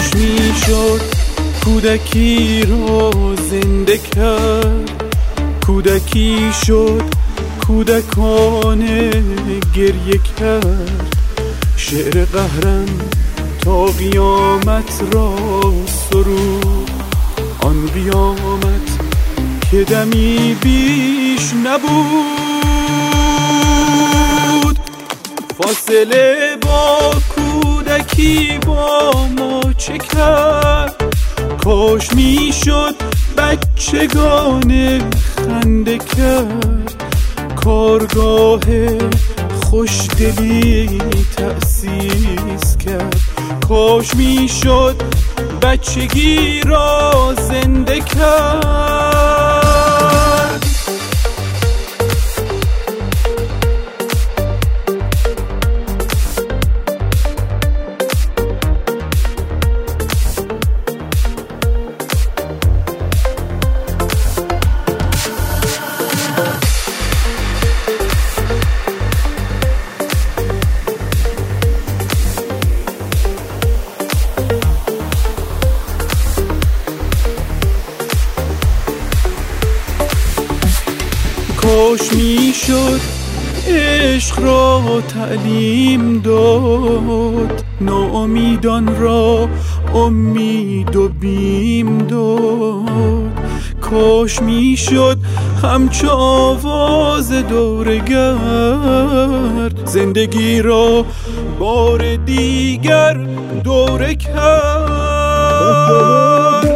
کاش میشد کودکی رو زنده کرد، کودکی شد کودکانه گریه کرد. شعر قهرم تا قیامت را سرود، آن قیامت که دمی بیش نبود. فاصله با کودکی با ما چه کرد؟ کاش میشد بچگانه خنده کرد. کارگاه خوشدلی تأسیس کرد. کاش میشد بچگی را زنده کرد. کاش میشد عشق را تعلیم داد، ناامیدان را امید و بیم داد. کاش میشد همچو آواز دورگرد زندگی را بار دیگر دوره کرد.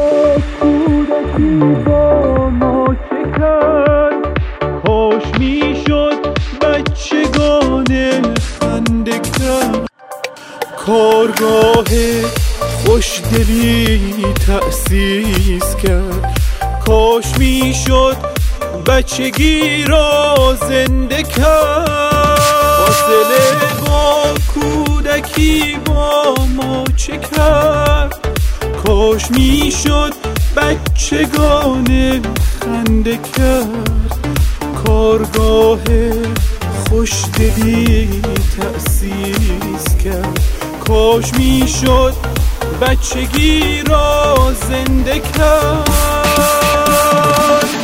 کاش میشد بچگانه خنده کرد. کارگاه خوشدلی تأسیس کرد. کاش میشد بچگی را زنده کرد. فاصله با کودکی با ما چه کرد؟ کاش میشد بچگانه خنده کرد. کارگاه خوشدلی تأسیس کرد. کاش میشد بچگی را زنده کرد.